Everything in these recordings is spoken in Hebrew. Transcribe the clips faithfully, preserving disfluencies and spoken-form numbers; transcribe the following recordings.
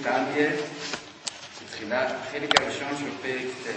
תניא, בתחילת החלק הראשון של פרק ט'.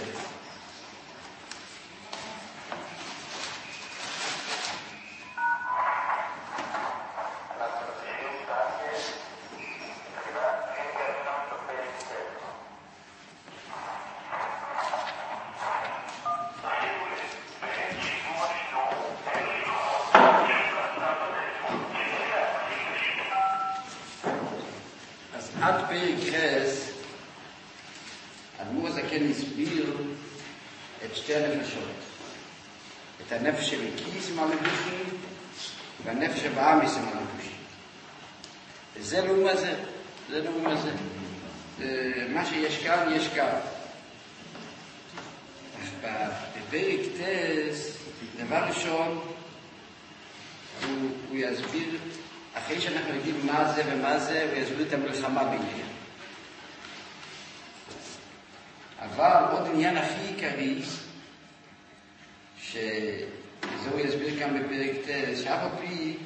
עד פרק חס, אדמו"ר הזקן הסביר את שתי הנפשות. את הנפש שבכיס עם הלבושים, והנפש שבאמיס עם הלבושים. וזה לא מה זה, זה לא מה זה. מה שיש כאן, יש כאן. בפרק טס, דבר ראשון, הוא, הוא יסביר, אחרי שאנחנו יודעים מה זה ומה זה, הוא יסביר את המלחמה ביניהם. אבל עוד עניין הכי עיקרי, שזה הוא יסביר כאן בפרק ט', שאף על פי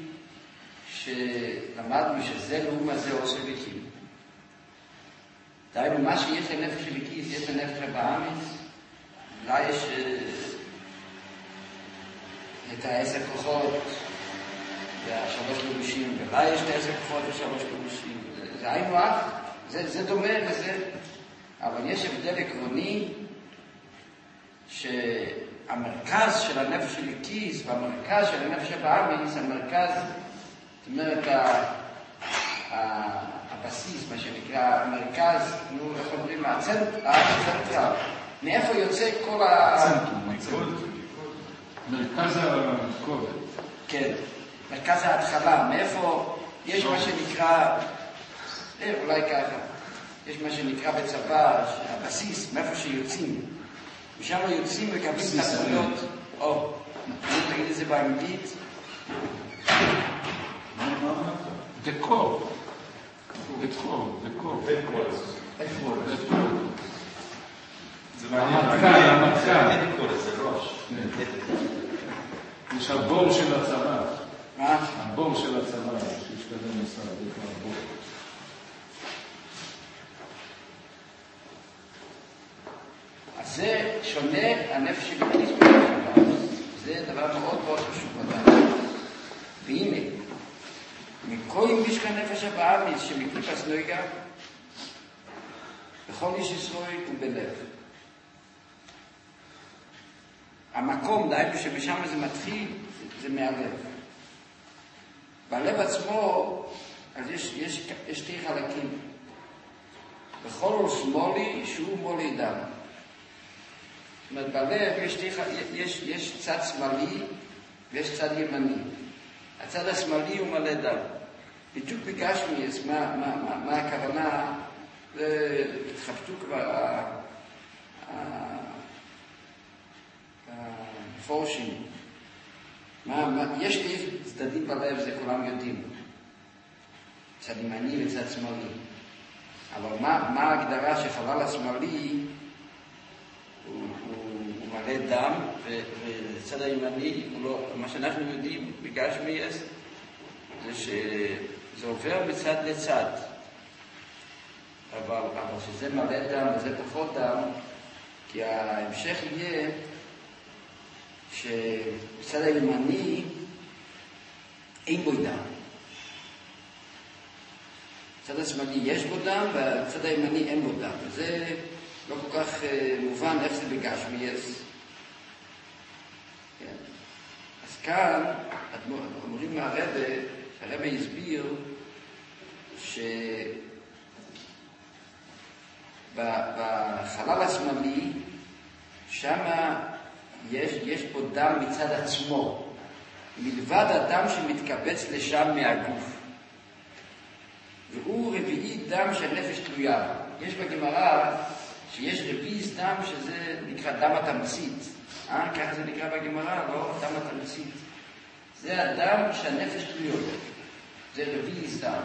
שלמדנו שזה לא מה זה עושה וקים. דהיינו, מה שיש לנפש הליקית, יש לנפש הבאמיס, לה יש את העשר כוחות, והשלוש לבושים, ולה יש את העשר כוחות ושלוש לבושים. זה היינו אח, זה, זה דומה לזה. אבל יש הבדל עקרוני שהמרכז של הנפש הליקית והמרכז של הנפש הבאמיס, המרכז, זאת אומרת, הבסיס, מה שנקרא, המרכז, נו, איך אומרים, הצנטרל, מאיפה יוצא כל ה... מרכז הכובד. כן, מרכז ההתחלה, מאיפה יש מה שנקרא, אולי ככה, יש מה שנקרא בצבא, הבסיס, מאיפה שיוצאים. ושם יוצאים וקבלים את התחולות, או, תגיד את זה באנגלית. דקור. דקור, דקור. דקור. זה המתקן, המתקן. זה ראש. יש הבור של הצבא. מה? הבור של הצבא, שיש כזה מסע, זה כבר הבור. אז זה שונה הנפש הליקית מהנפש הבאמיס. זה דבר מאוד מאוד חשוב לדעת. והנה, מכל משכן נפש הבאמיס שמקליפס נויגה, בכל איש ישראל הוא בלב. המקום, דהיינו שבשם זה מתחיל, זה, זה מהלב. בלב עצמו, אז יש, יש, יש שתי חלקים. בכל ראש שמאלי שהוא מולי דם. זאת אומרת, בלב יש, יש, יש צד שמאלי ויש צד ימני. הצד השמאלי הוא מלא דם. בדיוק בגשמי, אז מה, מה, מה, מה הכוונה? התחבטו כבר הפורשים. מה, מה, יש לי צדדים בלב, זה כולם יודעים. צד ימני וצד שמאלי. אבל מה, מה ההגדרה שחלל השמאלי הוא, הוא, הוא מלא דם, וצד הימני, לא, מה שאנחנו יודעים בגשמי זה שזה עובר מצד לצד. אבל, אבל שזה מלא דם וזה פחות דם, כי ההמשך יהיה שבצד הימני אין בו דם. בצד השמאלי יש בו דם, ובצד הימני אין בו דם. וזה לא כל כך uh, מובן איך זה בגשמי. כן. אז כאן, אומרים מהרבא, שהרבא הסביר ש... בחלל השמאלי, שם יש, יש פה דם מצד עצמו, מלבד הדם שמתקבץ לשם מהגוף. והוא רביעי דם שהנפש תלויה. יש בגמרא שיש רביעי דם שזה נקרא דם התמצית. אה? ככה זה נקרא בגמרא, לא? דם התמצית. זה הדם שהנפש תלויה. זה רביעי דם.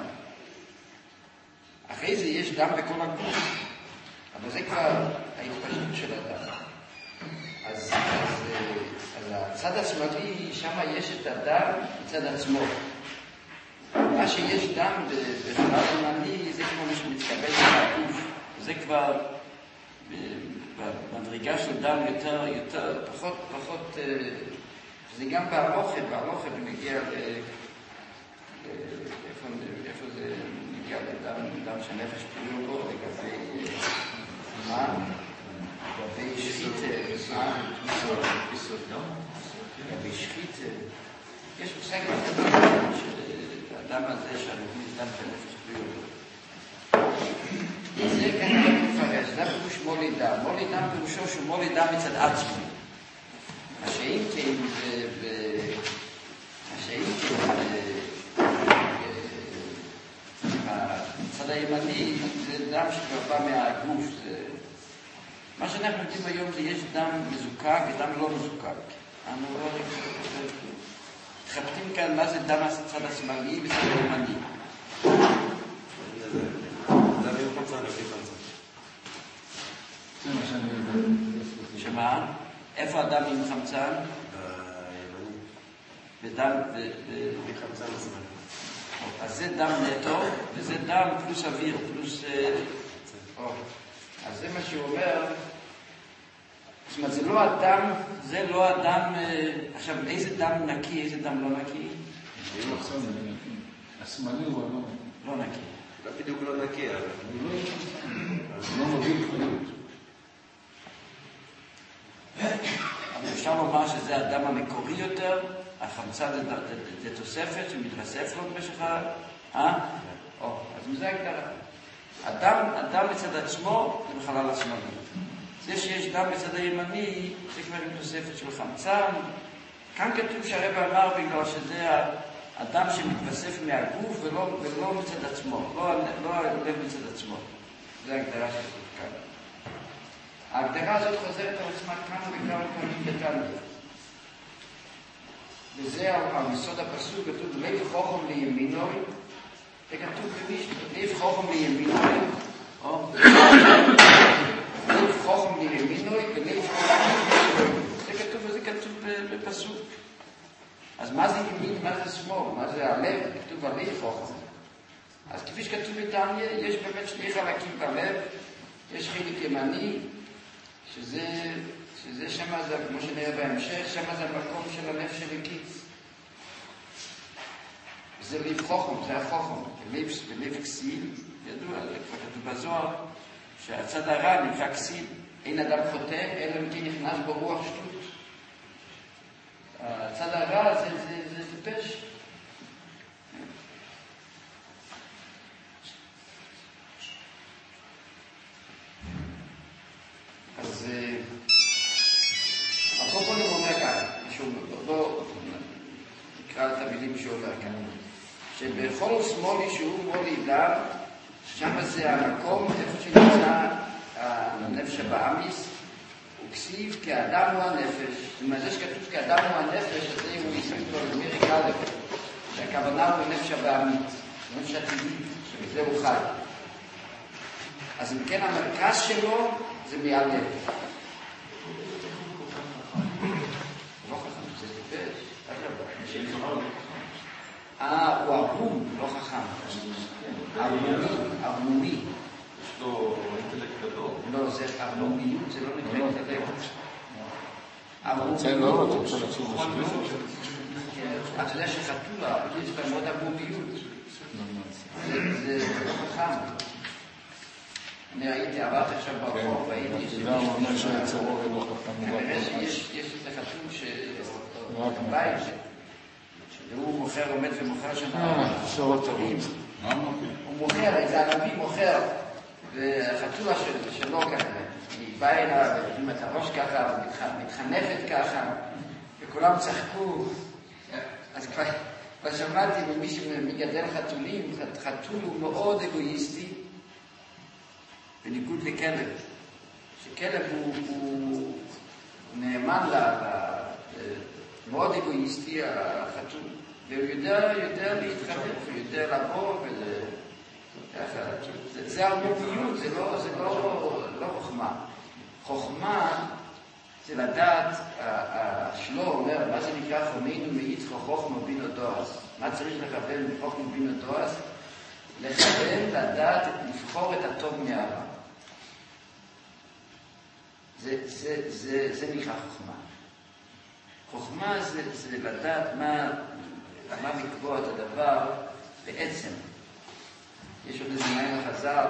אחרי זה יש דם בכל הגוף. אבל זה כבר ההתפשטות של הדם. אז, אז, אז הצד השמאלי, שם יש את הדם מצד עצמו. מה שיש דם בחלל ימני, זה כמו מי שמתקבל מהגוף. זה כבר במדרגה של דם יותר, יותר, פחות, פחות, זה גם בהלוכה, בהלוכה זה מגיע ל... איפה זה מגיע לדם, דם שנפש פריעו בו, לגבי מה? לגבי שחית, מה? לגבי שחית, יש מושג שהאדם הזה שהנביא דם שנפש פריעו בו. זה כנראה מפרש, זה פירוש מולי דם. מולי דם פירושו שהוא מולי דם מצד עצמו. מה שאם כן, מה שאם כן, בצד הימני זה דם שכבר בא מהגוף. מה שאנחנו יודעים היום זה יש דם מזוקק ודם לא מזוקק. אנחנו לא מתחבטים כאן מה זה דם הצד השמאלי וצד הימני. שמה? איפה הדם עם חמצן? בדם בחמצן הזמן. אז זה דם נטו, וזה דם פלוס אוויר, פלוס... אז זה מה שהוא אומר. זאת אומרת, זה לא הדם, זה לא הדם... עכשיו, איזה דם נקי, איזה דם לא נקי? השמאלי הוא לא נקי. לא בדיוק לא נקי, אבל... לא מוביל חיות. אבל אפשר לומר שזה הדם המקורי יותר, החמצה זה תוספת שמתרסף לו במשך ה... אה? או, אז מזה הגדרה. הדם, הדם מצד עצמו זה בחלל השמאלי. זה שיש דם מצד הימני, זה כבר עם תוספת של חמצן. כאן כתוב שהרבא אמר בגלל שזה הדם שמתווסף מהגוף ולא, ולא מצד עצמו, לא, לא הלב מצד עצמו. זה ההגדרה שכתוב כאן. ההגדרה הזאת חוזרת על עצמה כמה וכמה פעמים בתניא. וזה על יסוד הפסוק, כתוב לב חוכם לימינוי, זה כתוב במשנה, לב חוכם לימינוי, או לב חוכם לימינוי ולב חוכם לימינוי. זה כתוב וזה כתוב בפסוק. אז מה זה ימין, מה זה שמאל, מה זה הלב? כתוב הלב חוכם. אז כפי שכתוב בתניא, יש באמת שני חלקים בלב, יש חלק ימני, שזה, שזה שמה זה, כמו שנראה בהמשך, שמה זה המקום של הנפש הלקיץ. זה לב חוכם, זה החוכם, בלב, בלב כסיל, ידוע, זה כבר כתוב בזוהר, שהצד הרע נקרא כסיל, אין אדם חוטא, אלא אם כן נכנס בו רוח שטות. הצד הרע זה, זה, זה טיפש. אז הקופון הוא אומר כאן, לא נקרא את המילים שהוא אומר כאן, שבכל שמאלי שהוא מולי דם, שם זה המקום, איפה שנמצא הנפש הבאמיס, הוא כסיב כאדם הוא הנפש. זאת אומרת, זה שכתוב כאדם הוא הנפש, אז זה הוא יסביב לו למיריק א', שהכוונה הוא הנפש הבאמית, הנפש הטבעי, שבזה הוא חי. אז אם כן, המרכז שלו זה מעל לב. לא חכם, זה טיפש. אה, הוא ארום, לא חכם. ארמומי, ארמומי. יש לו אינטלקט גדול. לא, זה ארמומיות, זה לא נקרא אינטלקט. ארמומיות. זה לא, אתה רוצה לחשוב בשביל. אתה יודע שחתולה, יש בה מאוד ארמומיות. זה לא חכם. אני ראיתי, עברתי עכשיו ברחוב, ראיתי זה הוא אומר שהצרור לא חכם. כנראה שיש איזה חתול שבבית, והוא מוכר, עומד ומוכר שם שורות טובים. הוא מוכר, איזה ערבי מוכר, והחתולה שלו ככה, היא באה אליו, עם את הראש ככה, מתחנפת ככה, וכולם צחקו. אז כבר שמעתי ממי שמגדל חתולים, חתול הוא מאוד אגואיסטי, בניגוד לכלב, שכלב הוא, הוא נאמן לה, מאוד אגואיסטי החתול, והוא יודע, יודע להתחבב, הוא יודע לבוא וזה, ככה, זה, זה הרמומיות, זה לא, זה לא, לא חוכמה. חוכמה זה לדעת, השלו אומר, מה זה נקרא חומינו מאיצחו חוכמה בינו דועס? מה צריך לכוון בחוכמה בינו דועס? לכוון לדעת, לבחור את הטוב מהרע. זה, זה, זה, זה נקרא חוכמה. חוכמה זה, זה לדעת מה, מה לקבוע את הדבר בעצם. יש עוד איזה מים החז"ל,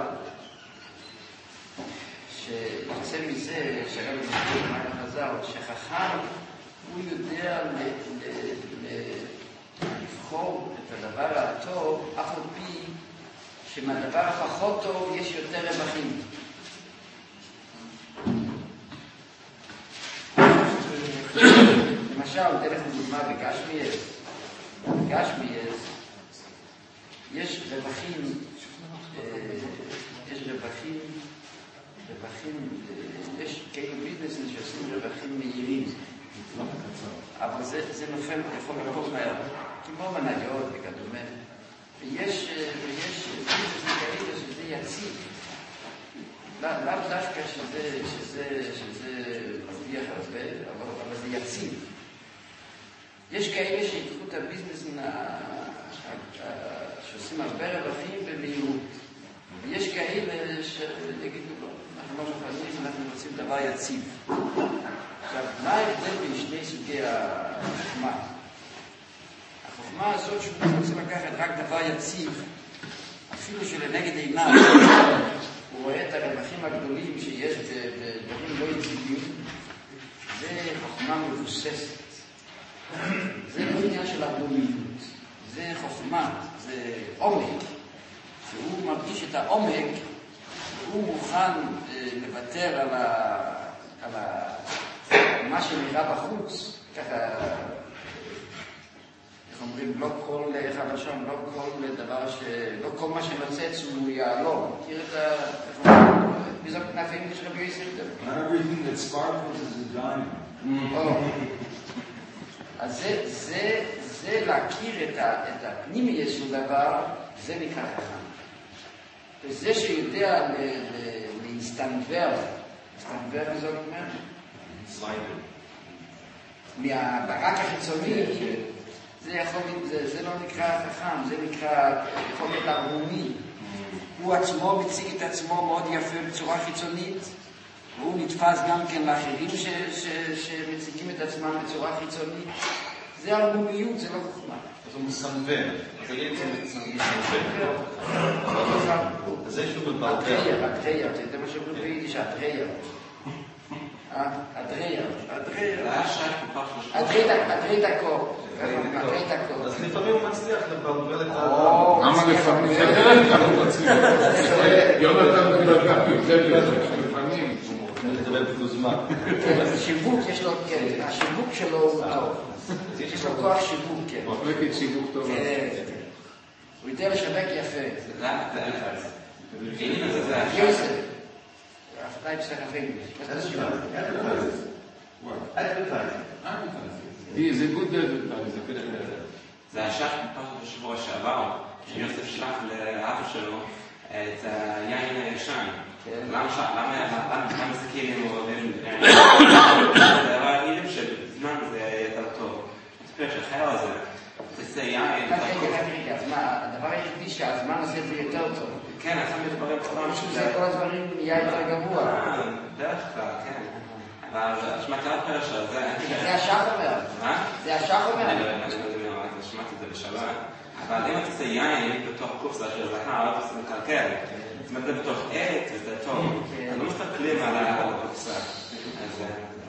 שיוצא מזה, שהרב מסביר מים החז"ל, שחכם הוא יודע ל, ל, ל, לבחור את הדבר הטוב, אף על פי שמהדבר הפחות טוב יש יותר רווחים. למשל, דרך דוגמה בגשמיאס, בגשמיאס יש רווחים, יש רווחים, רווחים, יש כאילו ביזנסים שעושים רווחים מהירים, אבל זה, זה נופל יכול לקרות מהר, כמו מניות וכדומה, ויש, ויש ביזנסים כאלה שזה יציב, לאו דווקא שזה, שזה, שזה מרוויח הרבה, אבל, אבל זה יציב. יש כאלה שיקחו את הביזנס שעושים הרבה רווחים במהירות. ויש כאלה שיגידו לו, אנחנו לא מוכנים, אנחנו רוצים דבר יציב. עכשיו, מה ההבדל בין שני סוגי החוכמה? החוכמה הזאת שהוא רוצה לקחת רק דבר יציב, אפילו שלנגד עיניו, הוא רואה את הרווחים הגדולים שיש בדברים לא יציבים, זה חוכמה מבוססת. זה לא עניין של הרדומיות, זה חוכמה, זה עומק. שהוא מרגיש את העומק, הוא מוכן לוותר על, ה, על ה, מה שנראה בחוץ, ככה, איך אומרים, לא כל חדשון, לא כל דבר ש... לא כל מה שנוצץ הוא יעלום. מכיר את ה... איך אומרים? בזאת כנפים יש רבי יוסף דבר. Not everything that sparkles is a diamond. אז זה, זה, זה להכיר את, ה, את הפנימיות של דבר, זה נקרא חכם. וזה שיודע להסתנבר, להסתנבר זאת אומרת? סליידר. מהברק החיצוני, זה יכול, זה, זה לא נקרא חכם, זה נקרא יכולת הרומי. הוא עצמו מציג את עצמו מאוד יפה בצורה חיצונית, והוא נתפס גם כן לאחרים ש, ש, שמציגים את עצמם בצורה חיצונית. זה הרומיות, זה לא חוכמה. אז הוא מסנבר. זה יהיה מסנבר. זה יש לו בבלגר. הדרייר, הדרייר, אתה יודע מה שאומרים ביידיש, הדרייר. הדרייר, הדרייר. זה היה שייך בפח של שכוח. הדריית הקור. הדריית הקור. אז לפעמים הוא מצליח לבלבל את האדם. למה לפעמים? הוא מצליח. יונתן בלגר, יותר לפעמים. לדבר בזמן. אז שיווק יש לו, כן, השיווק שלו הוא טוב. יש לו כוח שיווק, כן. מחלקת שיווק טוב. הוא יודע לשווק יפה. זה היה זה. הנה זה זה. יוסף. אפתאי בסחפים. מה זה שיווק? זה good advertising. זה השח מפרשת בשבוע שעבר, שיוסף שלח לאבא שלו את היין הישן. למה זה כאילו אוהבים? זה היה מילים שבזמן זה יותר טוב. תספר שהחייל הזה, תעשה יין. רגע, רגע, רגע, אז מה, הדבר היחידי שהזמן עושה זה יותר טוב. כן, עכשיו מתברר כל שזה כל הדברים נהיה יותר גרוע. דרך כלל, כן. אבל שמעתי על פרש על זה. זה השח אומר. מה? זה השח אומר. אני לא יודע, שמעתי את זה בשבת. אבל אם אתה עושה יין בתוך קופסה של זהב, זה מקלקל. זאת אומרת, זה בתוך עט, וזה טוב. אז לא מסתכלים על הקופסה. אז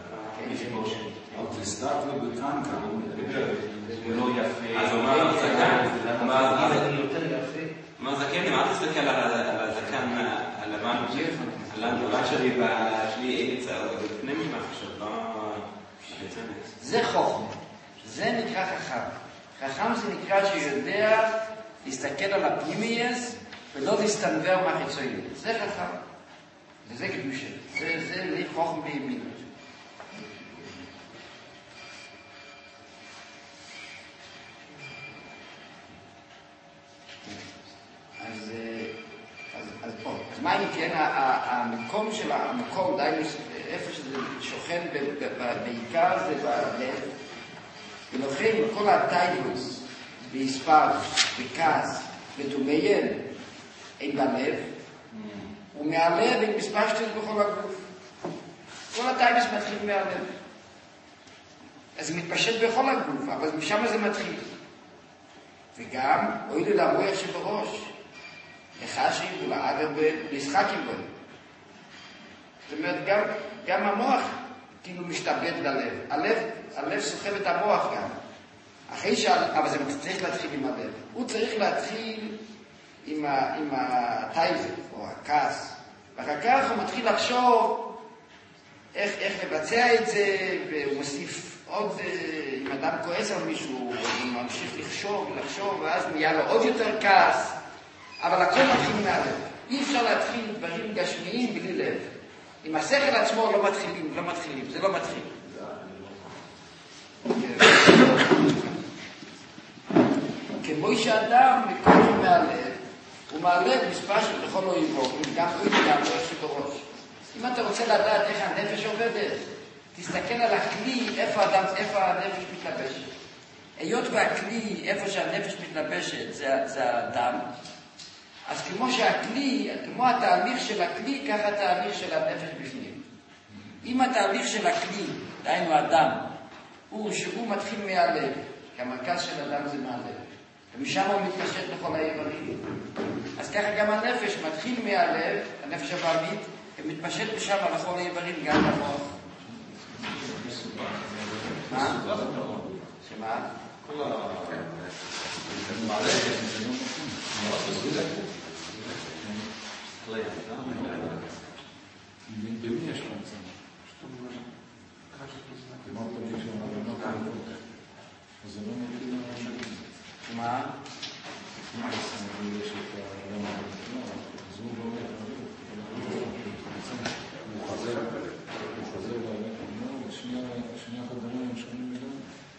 תסתכל בקנקה. זה לא יפה. אז הוא אמר, זקן. אמר, זה יותר יפה. אמר, זקן, אל תסתכל על הזקן הלבן. הלבן שלי בשלי איץ, זה פנים משהו שלא... זה חוכמה. זה נקרא חכם. חכם זה נקרא שיודע להסתכל על הפנימייס ולא להסתנבר מהחיצוניות. זה חכם. וזה קדושה. זה, זה לי חוכמה בימין. אז, אז, אז, אז מה אם כן, המקום של המקום, די איפה שזה שוכן בעיקר זה בלב, ולכן כל הטייבוס, בהספר, בכעס, ודומיין, אין בלב, ומהלב אין מספר שטות בכל הגוף. כל הטייבוס מתחיל מהלב. אז זה מתפשט בכל הגוף, אבל משם זה מתחיל. וגם, אוי לרוח שבראש, לחשים ולאגר ולשחקים בו. זאת אומרת, גם, גם המוח כאילו משתבט ללב. הלב, הלב סוחב את המוח גם. אחרי ש... אבל זה צריך להתחיל עם הלב. הוא צריך להתחיל עם, ה... עם הטייזר, או הכעס. ואחר כך הוא מתחיל לחשוב איך, איך לבצע את זה, והוא מוסיף עוד, אם אדם כועס על מישהו, הוא ממשיך לחשוב, לחשוב, ואז נהיה לו עוד יותר כעס. אבל הכל מתחיל מהלב. אי אפשר להתחיל דברים גשמיים בלי לב. עם השכל עצמו לא מתחילים, לא מתחילים, זה לא מתחיל. כמו שאדם מקודם מהלב, הוא מהלב מספר של בכל אויבו, וגם אויב גם ראש שבראש. אם אתה רוצה לדעת איך הנפש עובדת, תסתכל על הכלי, איפה, אדם, איפה הנפש מתלבשת. היות והכלי, איפה שהנפש מתלבשת, זה, זה האדם, אז כמו שהכלי, כמו התהליך של הכלי, ככה התהליך של הנפש בפנים. אם התהליך של הכלי, דהיינו האדם, הוא שהוא מתחיל מהלב, כי המרכז של אדם זה מהלב, ומשם הוא מתפשט בכל האיברים. אז ככה גם הנפש מתחיל מהלב, הנפש הבאמית, ומתפשט משם בכל האיברים, גם במוח. מה? שמה? כל ה... מעלה, זה לא נכון. במי יש חמצן? אמרת לי שאמרת לא קודם. אז זה לא מתחיל מהשנים. מה? מה יש את הרמה? אז הוא לא מתחיל. הוא חזר, הוא חזר לעולם. שני החדרים הם שונים מדי.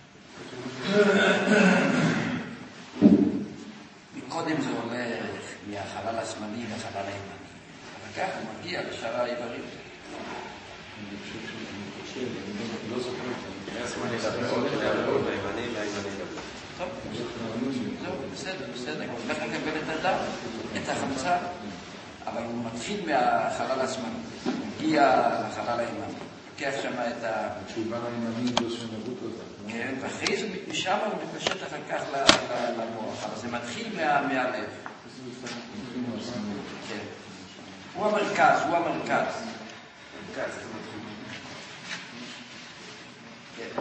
מקודם זה הולך מהחלל השמאלי לחלל הימני. אבל כך הוא מגיע לשאר האיברים. אני חושב שאני חושב, אני לא זוכר את זה. השמאלי לדבר, לימני, לימני לדבר. טוב, זהו, בסדר, בסדר. הוא הולך לקבל את הדם, את החמצה, אבל הוא מתחיל מהחלל השמאלי. הוא מגיע לחלל הימני. לוקח שם את ה... כשהוא בא לימני זו שנבות הזאת. כן, ואחרי זה משם הוא מתפשט אחר כך למוח, אבל זה מתחיל מהלב. כן. הוא המרכז, הוא המרכז. המרכז, זה מתחיל. כן.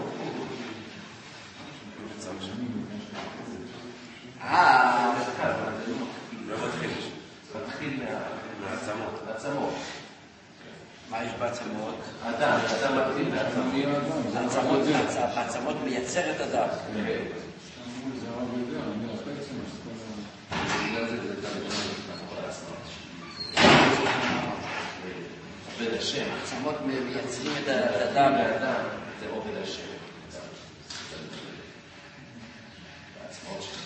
אה, לא מתחיל. מתחיל מהעצמות. העצמות. מה יש בעצמות? אדם, אדם מתחיל מהעצמות. העצמות מייצר את הדם. זה הרב יודע, אני רק בעצם בגלל זה זה גם מאחורי העצמות. עובד השם. העצמות מייצרים את הדם. האדם זה עובד השם. העצמות שלו.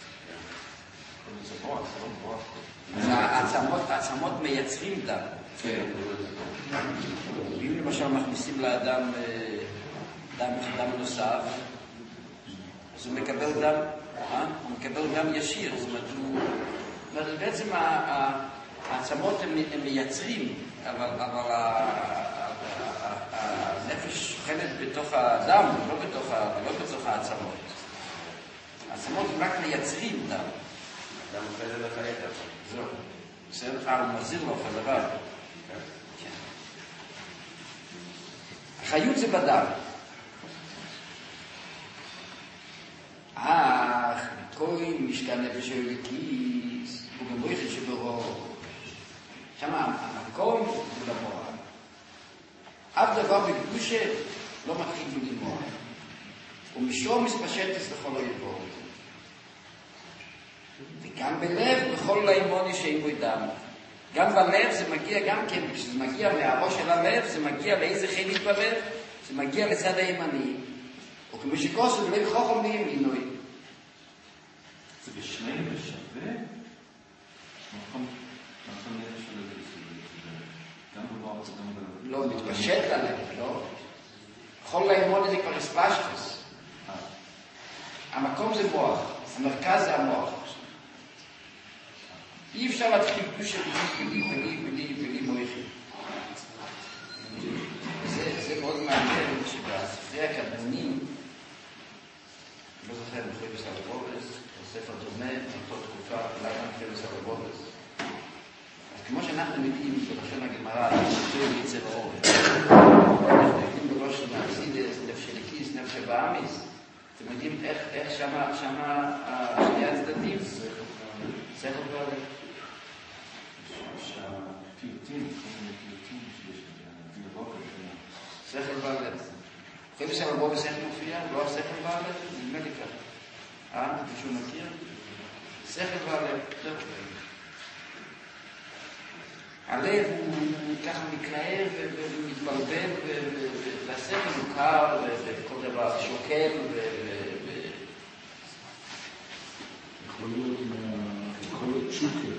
זה מוח, זה לא מוח. העצמות מייצרים דם. כן. אם למשל מכניסים לאדם דם, דם נוסף, אז הוא מקבל דם, אה? הוא מקבל דם ישיר, זאת אומרת, הוא... זאת אומרת, בעצם העצמות הם, הם מייצרים, אבל, אבל הנפש שוכנת בתוך הדם, לא בתוך, לא בתוך העצמות. העצמות הם רק מייצרים דם. דם אחרי זה לחלק אותו. זהו. בסדר, הוא מחזיר לו חזרה. החיות זה בדם. אך, כל משכן נפש אלוקיס, הוא גם רואה שברו. שם המקום הוא למוח. אף דבר בקדושה לא מתחיל בלמוח. ומשום מספשטס לכל היבור. וגם בלב, בכל לימוני שאין בו דם. גם בלב זה מגיע גם כן, כשזה מגיע מהראש של הלב, זה מגיע לאיזה חלק בלב, זה מגיע לצד הימני, או כמו שכוסו, ולא יחוכם לימינוי. זה בשניהם בשווה? נכון, נכון נראה של איזה גם בבערות וגם בלב. לא מתפשט ללב, לא? יכול לאמון את זה כבר הספשטוס. המקום זה מוח, המרכז זה המוח. אי אפשר להתחיל קדושה בלי, בלי, בלי, בלי, בלי מויכים. זה, זה מאוד מעניין שבספרי הקדמונים, לא זוכר, מוכרי בסלבובס, ספר דומה, מאותו תקופה, אולי גם מוכרי בסלבובס. אז כמו שאנחנו יודעים בלשון הגמרא, זה יצא באור. אנחנו יודעים בראש של מאקסידס, נפש של הקיס, נפש של באמיס. אתם יודעים איך, איך שמה, שמה שני הצדדים? ספר דומה. שהפיוטים, כל מיני פיוטים שיש בבוקר. שכל בעלת. יכולים לספר בו בשכל מופיע, לא השכל בעלת? נדמה לי ככה. אה? מישהו מכיר? שכל בעלת. הלב הוא ככה מתלהב ומתבלבל והשכל הוא קר וכל דבר שוקל ו... יכול להיות שוקר.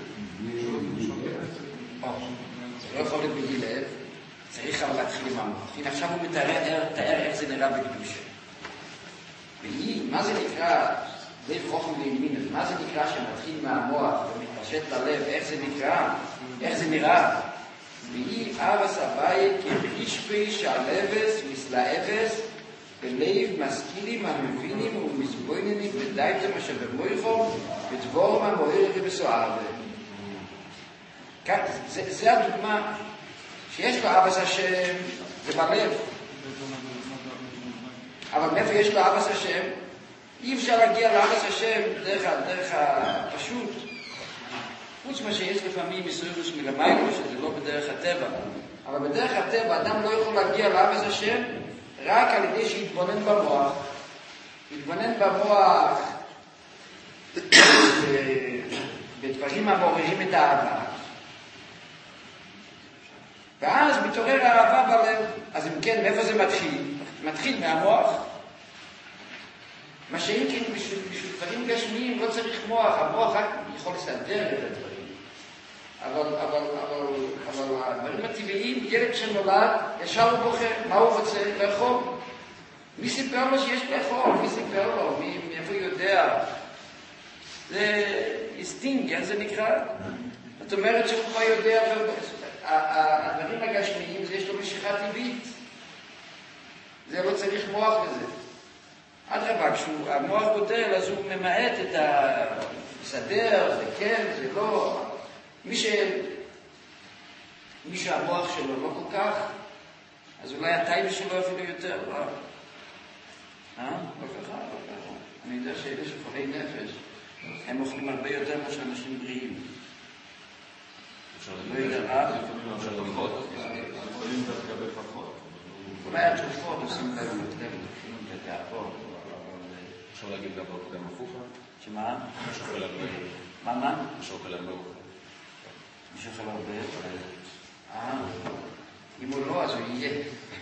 זה לא יכול להיות בלי לב. צריך אבל להתחיל עם המוח. הנה עכשיו הוא מתאר איך זה נראה בקדושה. והיא, מה זה נקרא, די חוכם לימין, מה זה נקרא שמתחיל מהמוח ומתפשט ללב, איך זה נקרא, איך זה נראה. והיא אבס הבית כרישפי שהלבס מסלאבס בלב משכילים המבינים ומסבויננים ודאית מה שבמויכו ודבור מה מועיר ובסוער. זה הדוגמה שיש לו אבס השם, זה בלב. אבל מאיפה יש לו אבס השם? אי אפשר להגיע לאבס השם דרך, דרך הפשוט. חוץ מה שיש לפעמים מסוירוס מלמיילו, שזה לא בדרך הטבע. אבל בדרך הטבע אדם לא יכול להגיע לאבס השם רק על ידי שיתבונן במוח. יתבונן במוח בדברים המעוררים את האהבה. ואז מתעורר האהבה בלב. אז אם כן, מאיפה זה מתחיל? מתחיל מהמוח. מה שאם כן, בשביל דברים גשמיים לא צריך מוח. המוח רק יכול לסדר את הדברים. אבל, אבל, אבל, אבל הדברים הטבעיים, ילד שנולד, ישר הוא בוחר. מה הוא רוצה? לאכול. מי סיפר לו שיש לאכול? מי סיפר לו? מי, מאיפה הוא יודע? זה אינסטינקט, זה נקרא. זאת אומרת שהוא כבר יודע... הדברים הגשמיים, זה יש לו משיכה טבעית. זה לא צריך מוח לזה. עד רבה, כשהמוח גודל, אז הוא ממעט את הסדר, זה כן, זה לא. מי, ש... מי שהמוח שלו לא כל כך, אז אולי הטייבה שלו אפילו יותר. לא, אה? לא ככה, לא ככה. אני יודע שאלה שחולי נפש, הם אוכלים הרבה יותר מה שאנשים בריאים. לא יודע, אה? יכולים דווקא בפחות. אולי התרופות עושים להם יותר, בתיאטרון. אפשר להגיד גם הפוך? שמה? שוקל הרבה. מה, מה? שוקל הרבה. מי שוקל הרבה? אה, אם הוא לא, אז הוא יהיה.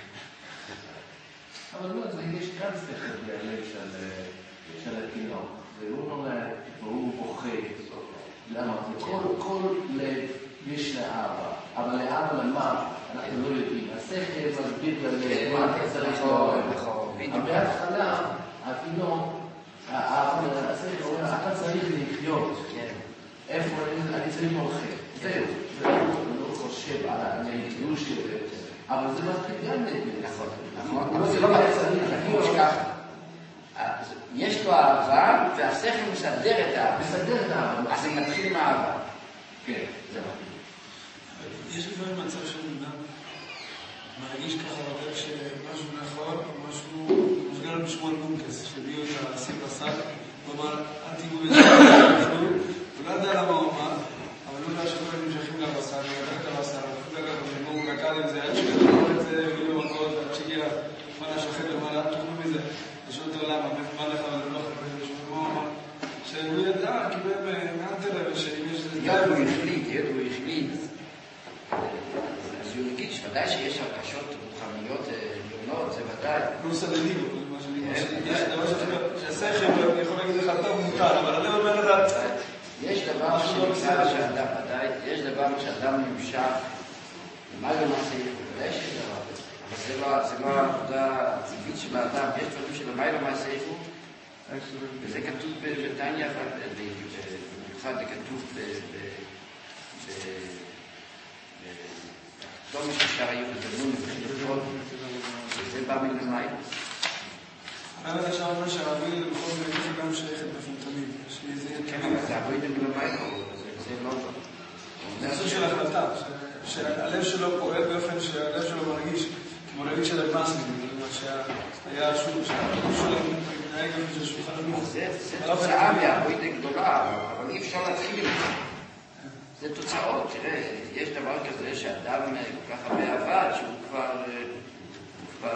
אבל לא, זה יש כאן ספר בלב של התינוק. והוא נולד, והוא בוכה. למה? כל לב יש לאבא. אבל לאבא למה? אנחנו לא יודעים. השכל מסביר ללב מה אתה צריך לאהוב. אבל בהתחלה, התינוק, השכל אומר, אתה צריך לחיות. איפה אני צריך מולכם? זהו. אני לא חושב על הנהיגות שלו. אבל זה מספיק גם נהיגות. נכון, נכון. זה לא מה צריך לחיות ככה. יש לו אהבה, והשכל מסדר את האהבה. מסדר את האהבה. אז זה מתחיל עם האהבה. כן. זה נכון. יש לפעמים מצב של אדם מרגיש ככה הרבה שמשהו נכון או משהו מושגל בשמואל מונקס שביאו את הסים בסל ואומר אל תיגעו בזה הוא לא יודע למה הוא אמר אבל הוא יודע שכל הם נמשכים לבסל ולקח את הבסל ולקח את הבסל הוא לקח עם זה עד שגדלו את זה ולא מכות ועד שגיע מנה שוחד ומעלה תוכלו מזה לשאול אותו למה מה לך אבל לא חבר שהוא אמר שהוא ידע כי מהנטלה ושאם יש לזה יד הוא החליט, יד הוא החליט אז הוא הרגיש, ודאי שיש הרגשות רוחניות עליונות, זה ודאי. פלוס הלליגו, מה שאני אומר, שהשכל יכול להגיד לך טוב מותר, אבל אני אומר לך... יש דבר שנקרא שאדם, ודאי, יש דבר שאדם נמשך, מה למעשה ודאי שיש דבר כזה. אבל זה לא, זה לא העבודה הטבעית של האדם. יש דברים שלמעלה מהסייפו, וזה כתוב בתניא, במיוחד זה כתוב לא מה ששר היו בזמון ובחילופות, שזה בא מלמעלה. אבל אתה שם אומר שהרבי לכל מיני גם שייכת בפנטמים. כן, אבל זה הרבי מלמעלה, זה לא... זה סוג של החלטה, שהלב שלו פועל באופן שהלב שלו מרגיש, כמו להגיד של אלמאסים, שהיה שוב, שהלב שלו מנהג גם של שולחן עלוך. זה תוצאה מהרבי גדולה, אבל אי אפשר להתחיל עם זה. זה תוצאות, תראה, יש דבר כזה שאדם כל כך הרבה עבד, שהוא כבר, כבר,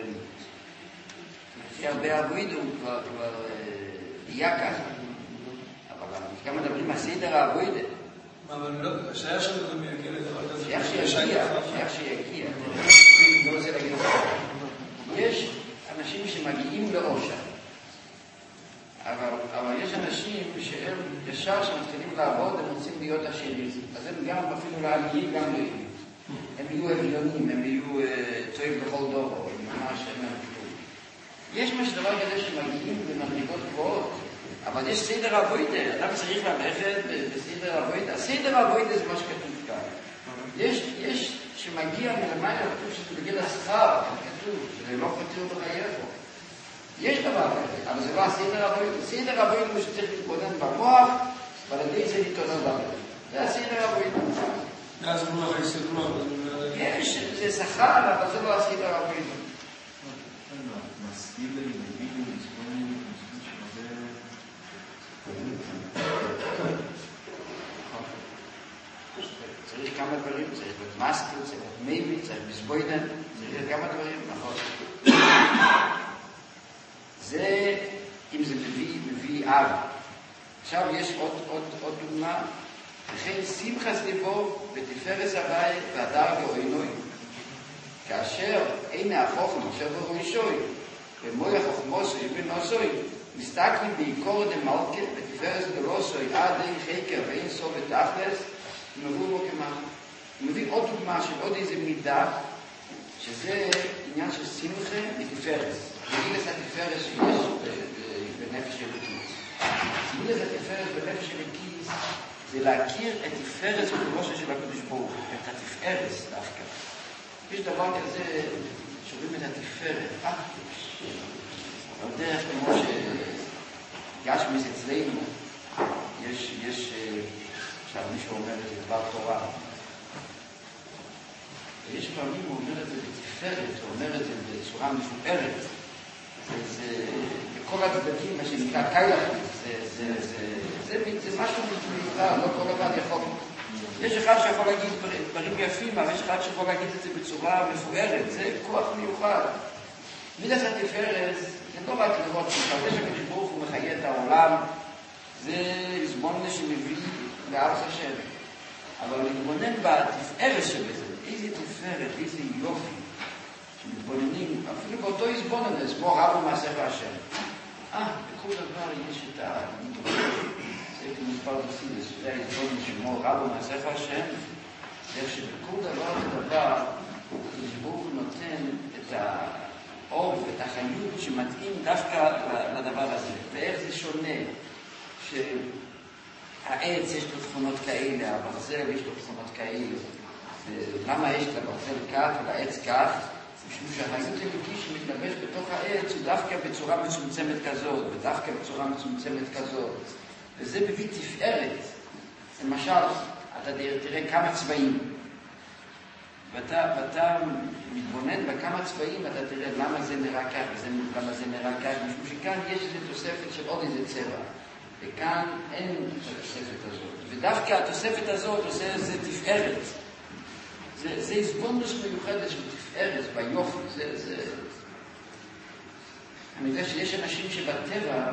לפי הרבה עבוד, הוא כבר יהיה ככה. אבל גם מדברים על סדר העבוד. אבל לא, שהיה שם גם יגיע לדבר כזה. שייך שיגיע, שייך שיגיע. אני לא רוצה להגיד לך. יש אנשים שמגיעים לאושר. אבל, אבל יש אנשים שהם ישר שמתחילים לעבוד, הם רוצים להיות עשירים. אז הם גם אפילו לעניים, גם לא יהיו. הם יהיו עליונים, הם יהיו טועים בכל דור, ממש הם יהיו. יש מה שדבר כזה שמגיעים במדרגות גבוהות, אבל יש סדר עבודה. אדם צריך ללכת בסדר עבודה. הסדר עבודה זה מה שכתוב כאן. יש, יש שמגיע מלמעלה, כתוב שזה בגיל השכר, כתוב, שזה לא פתיר בחייך. יש דבר כזה, אבל זה לא הסדר הבויד. הסדר הבויד הוא שצריך להתבונן במוח, ועל ידי זה להתעורר בבויד. זה הסדר הבויד. אז הוא לא היסד רוח. יש, זה שכר, אבל זה לא הסדר הבויד. מסכים ללימודים, מסכים צריך כמה דברים, צריך להיות מסקל, צריך להיות מייבי, צריך בסבוידן, צריך להיות כמה דברים, נכון. זה, אם זה מביא, מביא אב. עכשיו יש עוד, עוד, עוד דוגמה. לכן שמחס ליבו בתפארס הבית והדר גאוינוי. כאשר אין החוכם אשר בראשוי, ומוי החוכמוסוי בנוסוי, מסתכלים בעיקור דמלכה בתפארס גלוסוי עד אין חקר ואין סוף ותכלס, ומבוא בו כמה. הוא מביא עוד דוגמה של עוד איזה מידה, שזה עניין של שמחה בתפארס. מילס התפארס שיש בנפש אלוקיס. מילס התפארס בנפש אלוקיס זה להכיר את תפארס בראשו של הקדוש ברוך הוא, את התפארס דווקא. יש דבר כזה שרואים את התפארת, אה, על דרך כמו שגשמיס אצלנו, יש, יש, עכשיו מישהו אומר את זה דבר תורה, ויש פעמים הוא אומר את זה בתפארת, הוא אומר את זה בצורה מפוארת, זה, זה, בכל הצדדים, מה שנקרא קייחים, זה, זה, זה, זה, זה, זה משהו מיוחד, לא כל אחד יכול. יש אחד שיכול להגיד דברים יפים, אבל יש אחד שיכול להגיד את זה בצורה מפוארת, זה כוח מיוחד. מידת התפארת, זה לא רק לראות, זה שהקדוש ברוך הוא מחיה את העולם, זה זמון שמביא לארץ השם. אבל להתבונן בתפארת שבזה, איזה תפארת, איזה יופי, שמתבוננים, אפילו באותו יזבונן, זה כמו רב ומעשה בהשם. אה, בכל דבר יש את ה... זה כמספר בסיס, זה היזבונן שמו רב ומעשה בהשם, זה שבכל דבר ודבר, הקדוש ברוך הוא נותן את האור ואת החיות שמתאים דווקא לדבר הזה. ואיך זה שונה, שהעץ יש לו תכונות כאלה, הברזל יש לו תכונות כאלה. למה יש לברזל כך ולעץ כך? משום שהחיות אלוקי שמתלבש בתוך העץ הוא דווקא בצורה מצומצמת כזאת, ודווקא בצורה מצומצמת כזאת. וזה מביא תפארת. למשל, אתה תראה כמה צבעים. ואתה, ואתה מתבונן בכמה צבעים, אתה תראה למה זה נראה כך, למה זה נראה כך, משום שכאן יש איזו תוספת של עוד איזה צבע. וכאן אין את התוספת הזאת. ודווקא התוספת הזאת עושה איזה תפארת. זה, זה הזבונוס מיוחדת של תפארת, ביופי. זה, זה... אני יודע שיש אנשים שבטבע,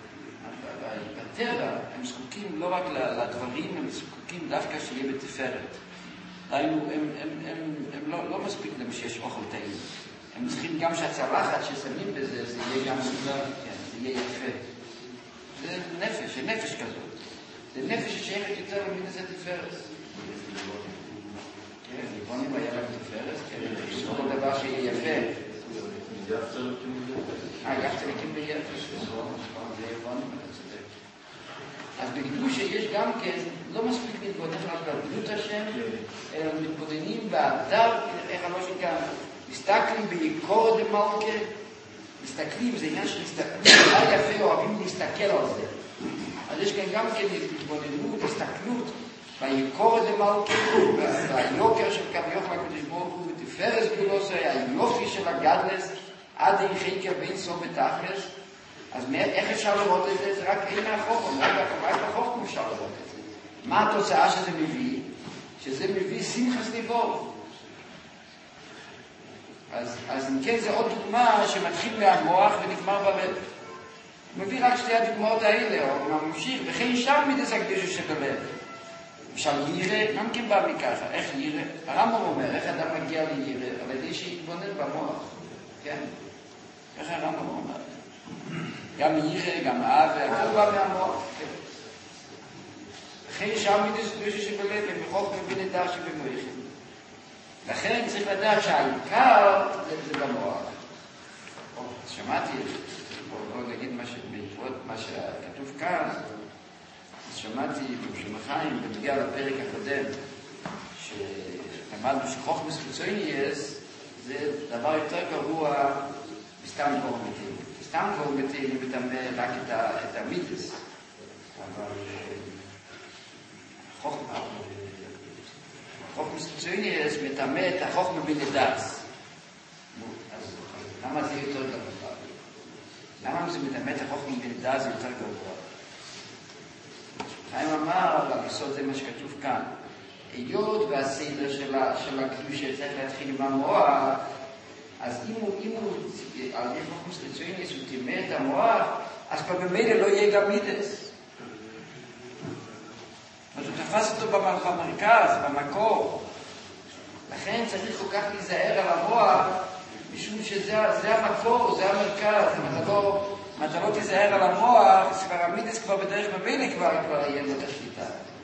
בטבע הם זקוקים לא רק לדברים, הם זקוקים דווקא שיהיה בתפארת. דיינו, הם, הם, הם, הם לא, לא מספיק להם שיש אוכל טעים. הם צריכים גם שהצלחת ששמים בזה, זה יהיה גם סודר, כן, זה יהיה יפה. זה נפש, זה נפש כזאת. זה נפש ששייכת יותר למין הזה תפארת. כן, ליבונים היה להם תפארת, כן. יפה. אה, גפת לקים ביפס. אז בקדושה יש גם כן, לא מספיק להתבונן רק בגדות השם, אלא מתבוננים באדר, איך הלושן כאן, מסתכלים בעיקור דמלכה, מסתכלים, זה עניין של מסתכלים, מה יפה אוהבים להסתכל על זה. אז יש כאן גם כן התבוננות, הסתכלות, בעיקור דמלכה, והיוקר של כביכול הקדוש ברוך הוא, ותפארת גדולתו, היופי של הגדלס, עד אין חקר בין סוף ותכלס. אז איך אפשר לראות את זה? זה רק אין מהחוכם, רק בחוכם אפשר לראות את זה. מה התוצאה שזה מביא? שזה מביא שמחת ליבו. אז, אז אם כן, זה עוד דוגמה שמתחיל מהמוח ונגמר בלב. הוא מביא רק שתי הדוגמאות האלה, או ממשיך, וכן שם מידס הקדושה שבלב. למשל ירא, גם כן בא מככה, איך ירא? הרמב"ם אומר, איך אדם מגיע לירא? על ידי שיתבונן במוח, כן? איך הרמב"ם אומר? גם ירא, גם אהבה, הכל בא מהמוח. לכן שם מידס הקדושה שבלב, ובחוכמה מבין את דעת שבמוחים. לכן צריך לדעת שהעיקר זה במוח. שמעתי, בואו נגיד בעקבות מה שכתוב כאן, אז שמעתי בשם החיים, בנגיע לפרק הקודם, שלמדנו שחוכמס חיצוניוס זה דבר יותר גרוע מסתם קורא מתאים. סתם קורא מתאים מטמא רק את המיתוס, אבל חוכמה, חוכמס חיצוניוס מטמא את החוכמה בנדס. אז למה זה יותר גרוע? למה זה מטמא את החוכמה בנדס זה יותר גרוע? חיים אמר, ביסוד זה מה שכתוב כאן, היות והסדר של הקדושה צריך להתחיל עם המוח, אז אם הוא, אם הוא, על ידי חוכמס חיצוניוס הוא טימא את המוח, אז כבר במילא לא יהיה גם מידס. אז הוא תפס אותו במרכז, במקור. לכן צריך כל כך להיזהר על המוח, משום שזה המקור, זה המרכז. אם אתה לא, אם אתה לא תיזהר על המוח, כבר המידס כבר בדרך ממילא כבר, כבר יהיה לו את השליטה.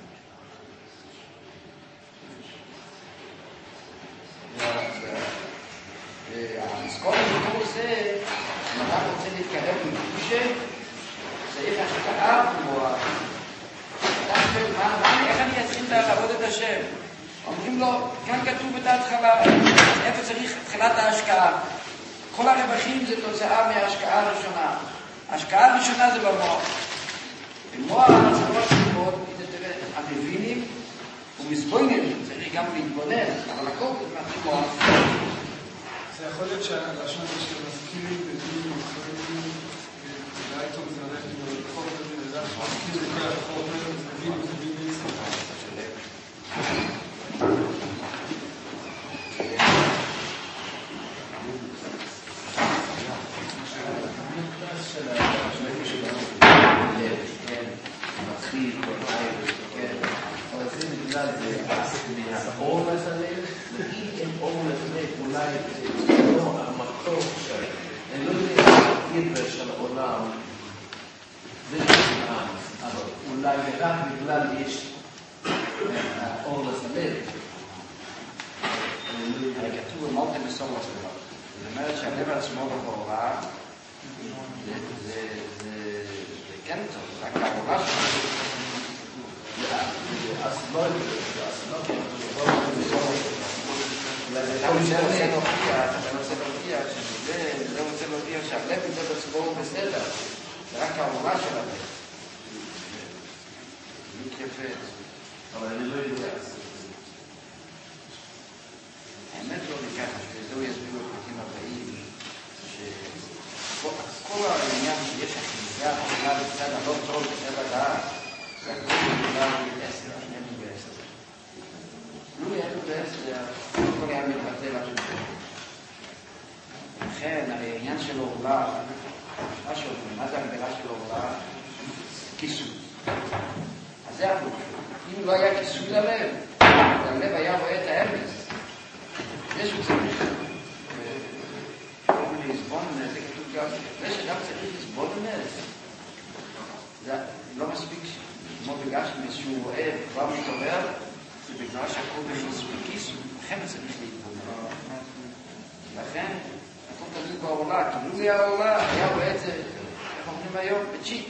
והמסכון בתור זה, אם אתה רוצה להתקרב מקדושה, צריך השקעה במוח. איך אני אתחיל לעבוד את השם? אומרים לו, כאן כתוב את ההתחלה, איפה צריך התחלת ההשקעה? כל הרווחים זה תוצאה מההשקעה הראשונה. ההשקעה הראשונה זה במוח. במוח צריך לא ללמוד, תראה, המבינים ומסבוינים, צריך גם להתבונן, אבל הכל זה מתחיל מוח. זה יכול להיות שהלשון הזה שמזכירים בדיון ומחרים ואייטום זה הולך לבחור את זה לדעת שמזכיר את כל החור הזה מבינים ומבינים בעצם. האור לסלב, ואם אין אור לסלב, אולי לא המקור שלהם. אני לא יודע גבר של העולם, זה נשמע, אבל אולי רק בגלל יש האור לסלב. הרי כתוב אמרתם בסוף לסלב. זאת אומרת שהלב עצמו בכורה, זה כן טוב, רק העבודה שלנו. הסלול, הסלול, אתה רוצה להופיע, אתה רוצה להופיע, שזה לא רוצה להופיע שהלב מצד עצמו הוא בסדר, זה רק העבודה של הלב. זה יפה. אבל אני לא יודע. האמת לא ניקח, וזהו יסבירו בפרקים הבאים, שכל העניין שיש אחיזה, העונה בצד הלא טוב בצד הדעת, זה הכל בגלל בעשר, שנינו בעשר. לא יהיה בעשר, הכל היה מתבטל עד שזה. לכן, הרי העניין של עורלה, מה שאומרים, מה זה הגדרה של עורלה? כיסוי. אז זה הכל. אם לא היה כיסוי ללב, הלב היה רואה את האמץ. זה שהוא צריך לסבון נס, זה כתוב גם, זה שאדם צריך לסבון נס. זה לא מספיק כמו בגלל שהוא רואה כבר מתעורר, זה בגלל שהכל במספיק כיסוי, לכן צריך להתבונן. לכן העורלה, גילוי העורלה, היה רואה את זה, איך אומרים היום, בצ'יק.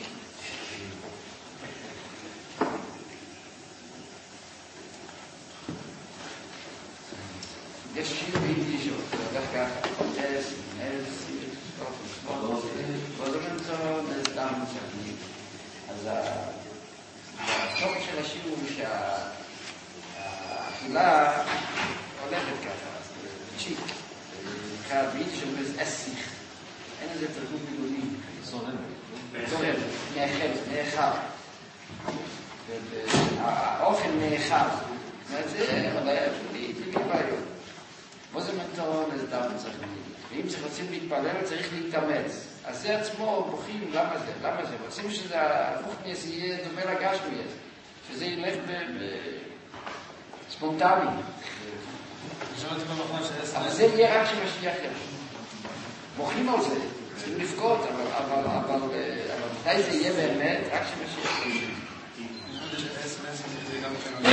יש שיר ביידיש, הוא הולך ככה, es, es, וודמנטון, es דם צ'רניק. אז הסוף של השיר הוא שהאכילה הולכת ככה, צ'יק. נקרא ביידיש שאומר אסיך. אין איזה תרגום מילולי. זורם. זורם, נאכל, נאכל. האוכל נאכל. זה אולי בלי בעיות. וודמנטון, es דם צ'רניק. ואם רוצים להתפלל, צריך להתאמץ. אז זה עצמו בוכים, למה זה? למה זה? רוצים שהרוחניאס יהיה דומה לגשמיאס, שזה ילך ספונטני. אבל זה יהיה רק שמשיח יבוא. בוכים על זה, צריכים לבכות, אבל מתי זה יהיה באמת? רק שמשיח יבוא.